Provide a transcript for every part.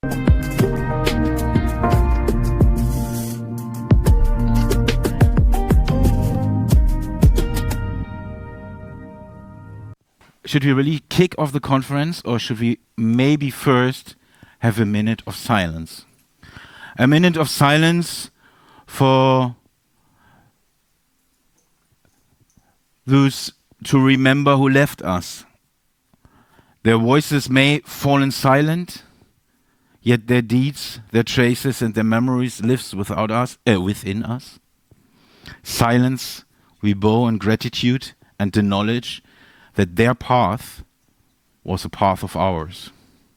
Should we really kick off the conference, or should we maybe first have a minute of silence? A minute of silence for those to remember who left us. Their voices may fallen silent, yet their deeds, their traces, and their memories lives within us. Silence, we bow in gratitude and the knowledge that their path was a path of ours.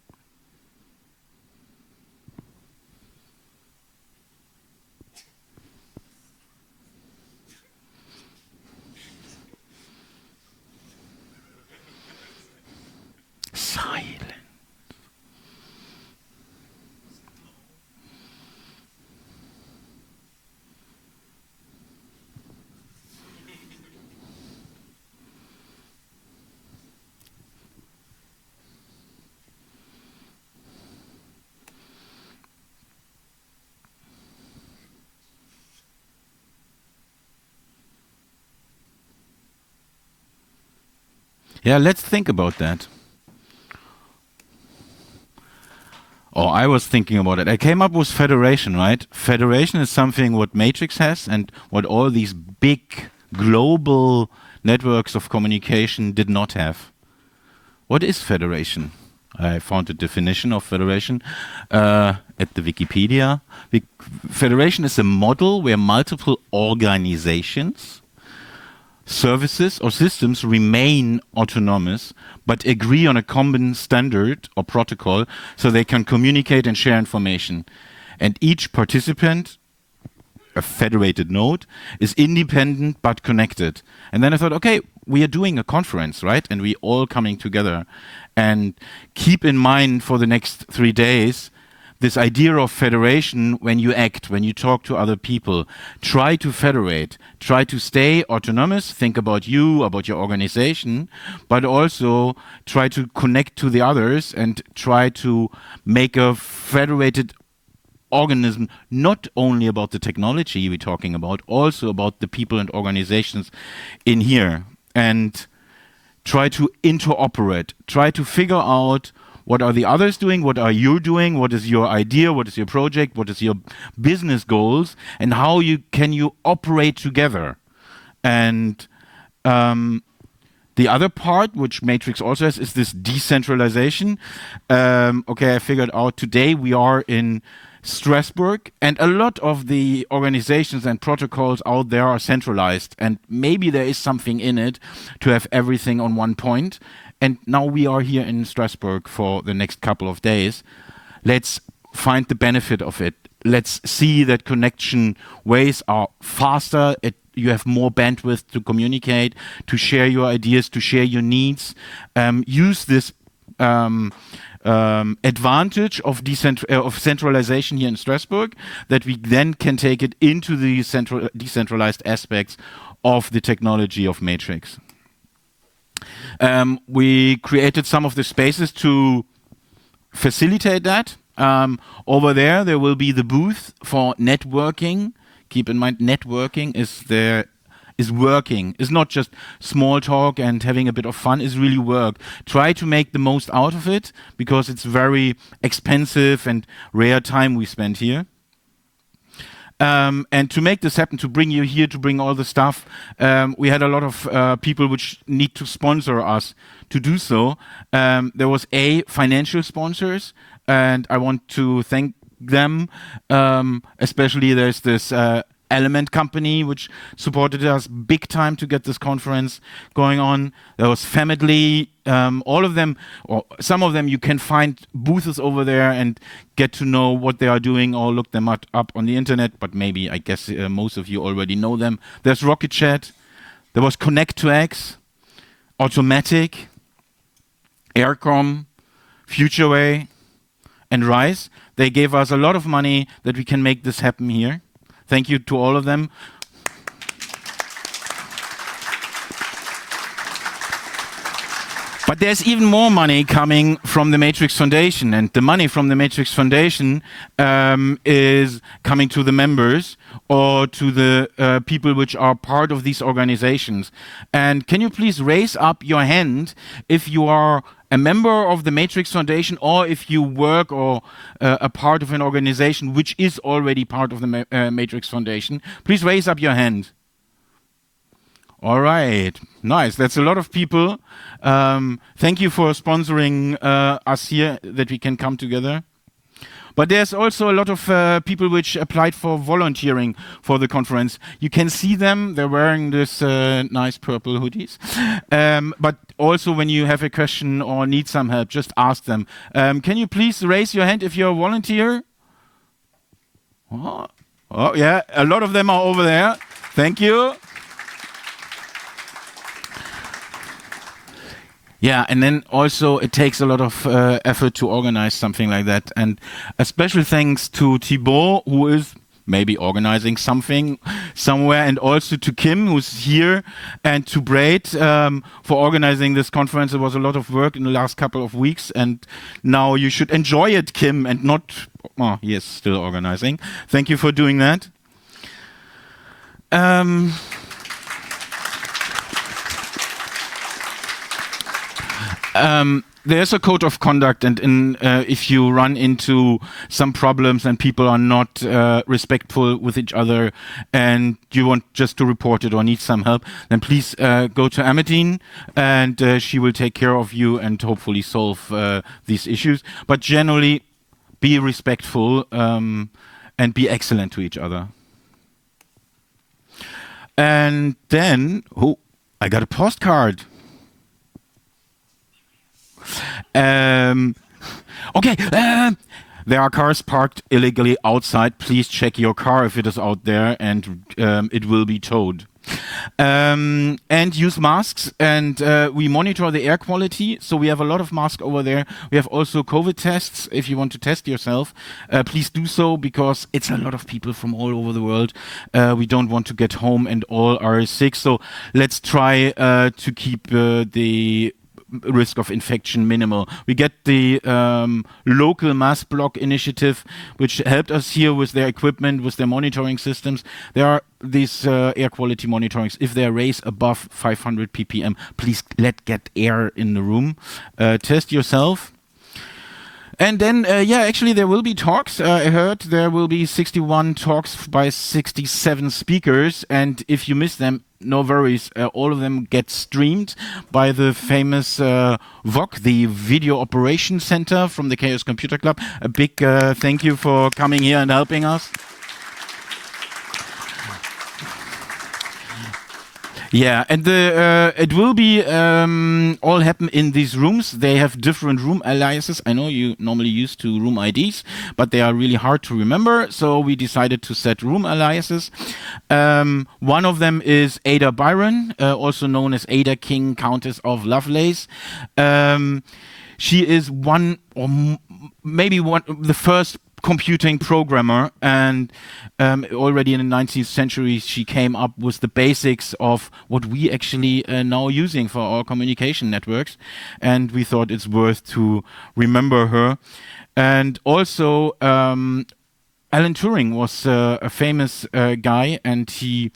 Silence. Yeah, let's think about that. Oh, I was thinking about it. I came up with federation, right? Federation is something what Matrix has and what all these big global networks of communication did not have. What is federation? I found a definition of federation at the Wikipedia. Federation is a model where multiple organizations, services or systems remain autonomous but agree on a common standard or protocol so they can communicate and share information. And each participant, a federated node, is independent but connected. And then I thought, okay, we are doing a conference, right? And we all coming together. And keep in mind for the next 3 days this idea of federation when you act, when you talk to other people. Try to federate, try to stay autonomous, think about you, about your organization, but also try to connect to the others and try to make a federated organism, not only about the technology we're talking about, also about the people and organizations in here. And try to interoperate, try to figure out what are the others doing, what are you doing, what is your idea, what is your project, what is your business goals, and how can you operate together. And the other part, which Matrix also has, is this decentralization. Okay, I figured out today we are in Strasbourg, and a lot of the organizations and protocols out there are centralized, and maybe there is something in it to have everything on one point. And now we are here in Strasbourg for the next couple of days. Let's find the benefit of it. Let's see that connection ways are faster. You have more bandwidth to communicate, to share your ideas, to share your needs. Use this advantage of centralization here in Strasbourg, that we then can take it into the decentralized aspects of the technology of Matrix. We created some of the spaces to facilitate that. Over there will be the booth for networking. Keep in mind, networking is working. It's not just small talk and having a bit of fun. It's really work. Try to make the most out of it, because it's very expensive and rare time we spend here. And to make this happen, to bring you here, to bring all the stuff, we had a lot of people which need to sponsor us to do so. There was financial sponsors, and I want to thank them. Especially there's this Element company which supported us big time to get this conference going on. There was Family, all of them, or some of them, you can find booths over there and get to know what they are doing, or look them up on the internet, but maybe, I guess most of you already know them. There's Rocket Chat, there was Connect2X, Automatic, Aircom, FutureWay, and Rise. They gave us a lot of money that we can make this happen here. Thank you to all of them. But there's even more money coming from the Matrix Foundation, and the money from the Matrix Foundation is coming to the members or to the people which are part of these organizations. And can you please raise up your hand if you are a member of the Matrix Foundation or if you work or a part of an organization which is already part of the Matrix Foundation? Please raise up your hand. All right, nice. That's a lot of people. Thank you for sponsoring us here, that we can come together. But there's also a lot of people which applied for volunteering for the conference. You can see them. They're wearing this nice purple hoodies. But also when you have a question or need some help, just ask them. Can you please raise your hand if you're a volunteer? Oh, yeah, a lot of them are over there. Thank you. Yeah, and then also it takes a lot of effort to organize something like that. And a special thanks to Thibaut, who is maybe organizing something somewhere, and also to Kim, who's here, and to Braid for organizing this conference. It was a lot of work in the last couple of weeks, and now you should enjoy it, Kim, and not... Oh, yes, still organizing. Thank you for doing that. There's a code of conduct, and if you run into some problems and people are not respectful with each other and you want just to report it or need some help, then please go to Amandine, and she will take care of you and hopefully solve these issues. But generally, be respectful and be excellent to each other. And then, oh, I got a postcard. Okay, there are cars parked illegally outside. Please check your car if it is out there, and it will be towed. And use masks, and we monitor the air quality, so we have a lot of masks over there. We have also COVID tests. If you want to test yourself, please do so, because it's a lot of people from all over the world. We don't want to get home and all are sick, so let's try to keep the risk of infection minimal. We get the local mass block initiative, which helped us here with their equipment, with their monitoring systems. There are these air quality monitorings. If they raise above 500 ppm, please get air in the room. Test yourself. And then, yeah, actually there will be talks. I heard there will be 61 talks by 67 speakers, and if you miss them, no worries. All of them get streamed by the famous VOC, the Video Operations Center from the Chaos Computer Club. A big thank you for coming here and helping us. Yeah, and it will be all happen in these rooms. They have different room aliases. I know you normally used to room IDs, but they are really hard to remember. So we decided to set room aliases. One of them is Ada Byron, also known as Ada King, Countess of Lovelace. She is one, or maybe one, the first computing programmer, and already in the 19th century she came up with the basics of what we actually now using for our communication networks, and we thought it's worth to remember her. And also Alan Turing was a famous guy, and he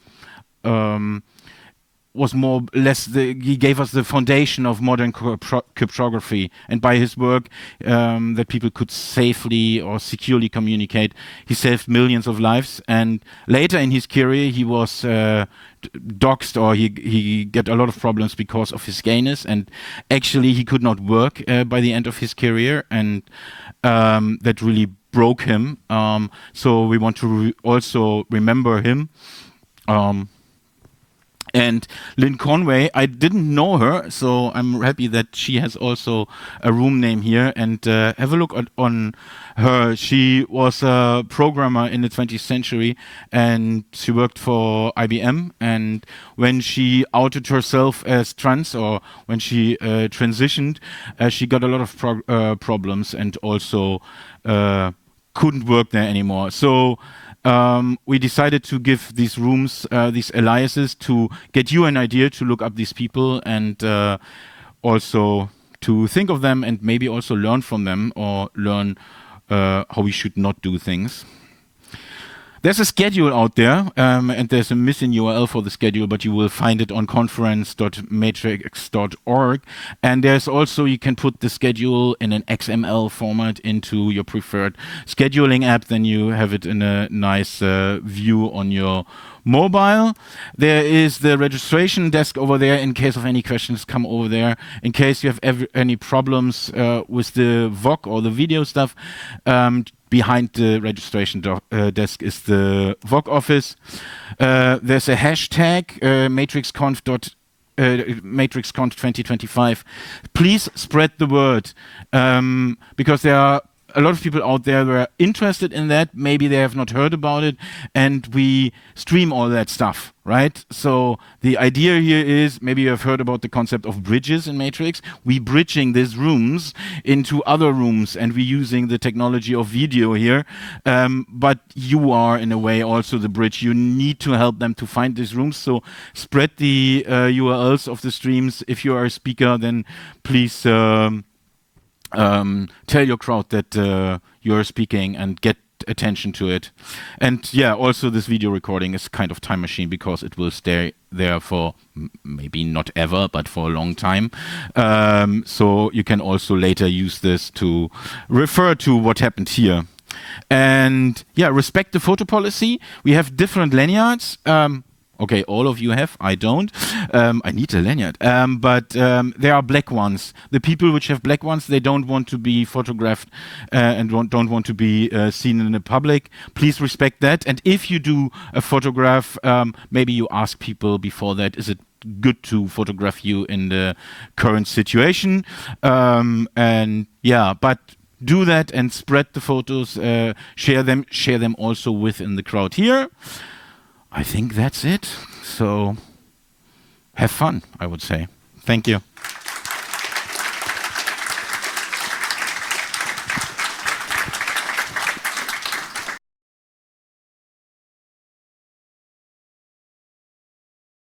was more or less he gave us the foundation of modern cryptography, and by his work that people could safely or securely communicate, he saved millions of lives. And later in his career he was doxed, or he got a lot of problems because of his gayness, and actually he could not work by the end of his career, and that really broke him. So we want to also remember him. And Lynn Conway, I didn't know her, so I'm happy that she has also a room name here. And have a look on her. She was a programmer in the 20th century, and she worked for IBM. And when she outed herself as trans, or when she transitioned, she got a lot of problems, and also couldn't work there anymore. So we decided to give these rooms, these aliases, to get you an idea to look up these people, and also to think of them and maybe also learn from them or learn how we should not do things. There's a schedule out there, and there's a missing URL for the schedule, but you will find it on conference.matrix.org. And there's also, you can put the schedule in an XML format into your preferred scheduling app. Then you have it in a nice view on your mobile. There is the registration desk over there. In case of any questions, come over there. In case you have any problems with the VOC or the video stuff, behind the registration desk is the VOC office. There's a hashtag, MatrixConf 2025. Please spread the word, because there are a lot of people out there who are interested in that. Maybe they have not heard about it, and we stream all that stuff, right? So the idea here is, maybe you have heard about the concept of bridges in Matrix. We bridging these rooms into other rooms, and we're using the technology of video here. But you are, in a way, also the bridge. You need to help them to find these rooms. So spread the URLs of the streams. If you are a speaker, then please tell your crowd that you're speaking and get attention to it. And yeah, also this video recording is kind of time machine, because it will stay there for maybe not ever, but for a long time. So you can also later use this to refer to what happened here. And yeah, respect the photo policy. We have different lanyards. Okay, all of you have. I don't. I need a lanyard. But there are black ones. The people which have black ones, they don't want to be photographed and don't want to be seen in the public. Please respect that. And if you do a photograph, maybe you ask people before that, is it good to photograph you in the current situation? And yeah, but do that and spread the photos, share them also within the crowd here. I think that's it. So have fun, I would say. Thank you.